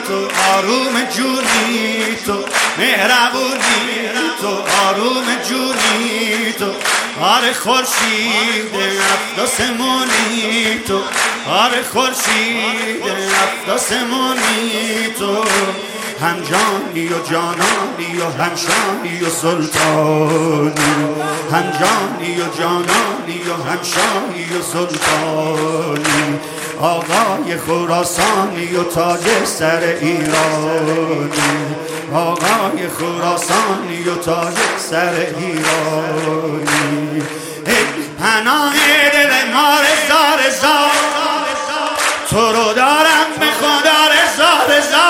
تو، آروم جونی تو، مهربونی تو، آروم جونی تو، آره خورشید هفت آسمونی تو، آره خورشید هفت آسمونی تو، هم جانی و جانانی و هم شانی و سلطانی، هم جانی و جانانی و هم شانی و سلطانی، آقای خراسانی و تاج سر ایرانی، آقای خراسانی و تاج سر ایرانی. ای پناه دل ما رضا رضا، تو رو دارم به خدا رضا رضا،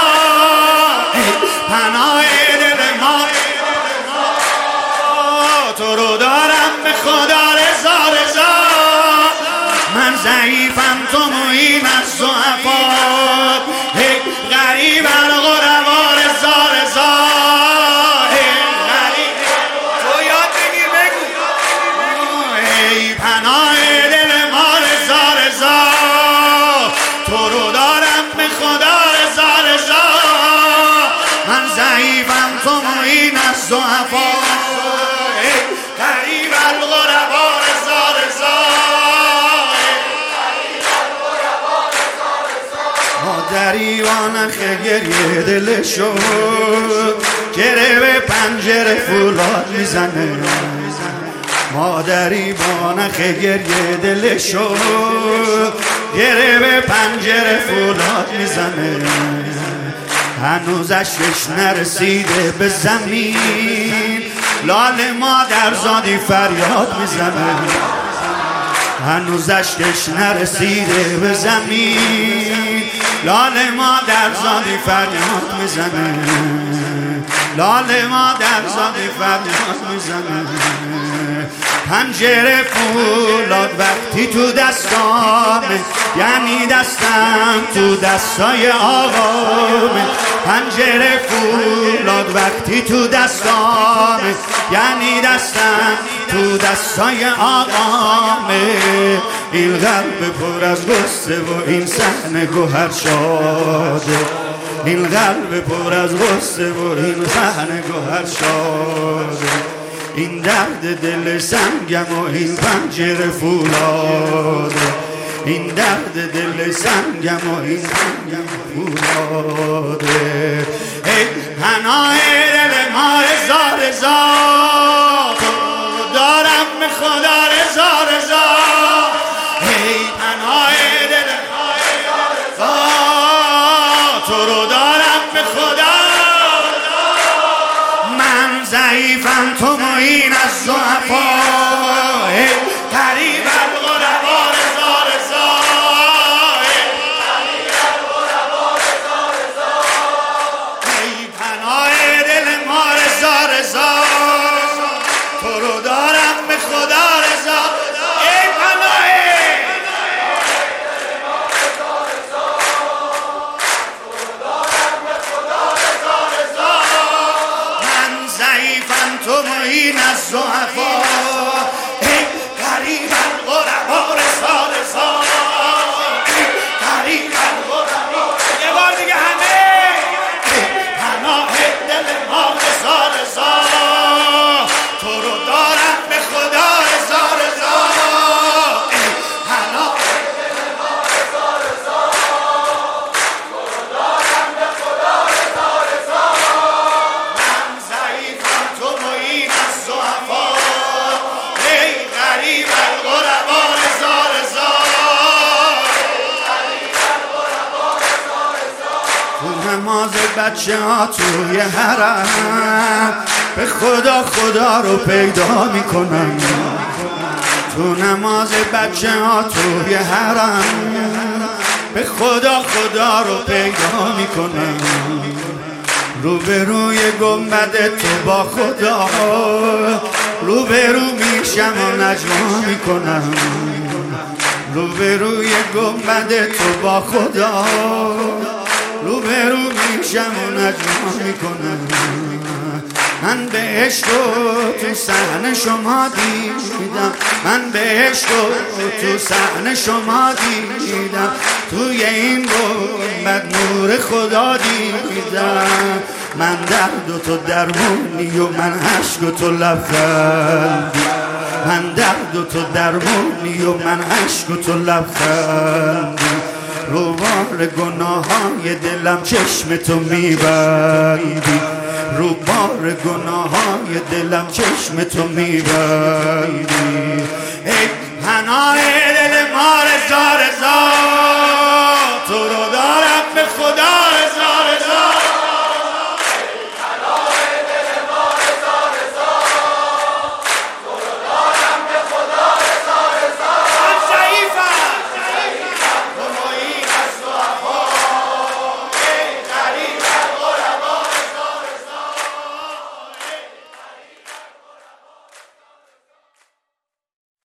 پناه دل ما تو رو دارم به خدا رضا رضا، من ضعیفم تو معین از ضعفات، غریب الغربا رضا رضا، غریب تو یاد بگیر بگو، ای پناه دل ما رضا رضا، تو رو دارم به خدا رضا رضا، من ضعیفم تو معین از ضعفات، غریب الغربا رضا رضا، مادری وانخ گریه دلشو گره به پنجره فولاد میزنه، مادری وانخ گریه دلشو گره به پنجره فولاد میزنه، هنوز اشکش نرسیده به زمین، لال مادر زادی فریاد میزنه، هنوز اشکش نرسیده به زمین، لال مادر زادی فریاد میزنه، لال مادر زادی فریاد میزنه، پنجره فولاد وقتی تو دستامه، یعنی دستم تو دستای آقامه، پنجره فولاد وقتی تو دستامه، یعنی دستم تو دستای آقامه، این قلب پر از غصه و این صحنه گوهر شاده، این قلب پر از غصه و این صحنه گوهر شاده، این درد دل سنگم و این پنجره فولاده، این درد دل سنگم و این سنگم فولاده، ای پناه دل ما رضا رضا، دارم به خدا رضا رضا، ای پناه دل ما رضا رضا، تو رو دارم به خدا، من ضعیفم تو معین از ضعفا، غریب الغربا رضا رضا، غریب الغربا رضا رضا، ای پناه دل ما رضا رضا، تو رو دارم به خدا رضا، ای پناه دل ما رضا رضا، تو رو دارم به خدا رضا رضا، من ضعیفم تو معین از ضعفا، ای غریب الغربا رضا رضا، غریب الغربا، یه بار دیگه همه، پناه دل ما رضا رضا، تو رو دارم به خدا رضا رضا، پناه دل ما رضا رضا، تو رو دارم به خدا رضا رضا، من ضعیفم تو معین از ضعفا، ای غریب الغربا رضا رضا، غریب الغربا رضا رضا، تو نماز بچه ها توی حرم به خدا خدا رو پیدا میکنم، تو نماز بچه ها توی حرم به خدا خدا رو پیدا میکنم، روبروی گنبد تو با خدا روبرو میشم و نجوا میکنم، روبروی گنبد تو با خدا روبرو میشم و نجوا میکنم، من بهشت رو تو صحن شما دیدم، من بهشت رو تو صحن شما دیدم، توی این بعد نور خدا دیدم. من درد و تو درمونی و من عشق و تو لبخندی. من درد و تو درمونی و من عشق و تو لبخندی. رو بار گناههای دلم چشم تو میبندی. رو بار گناههای دلم چشم تو میبندی. ای پناه دل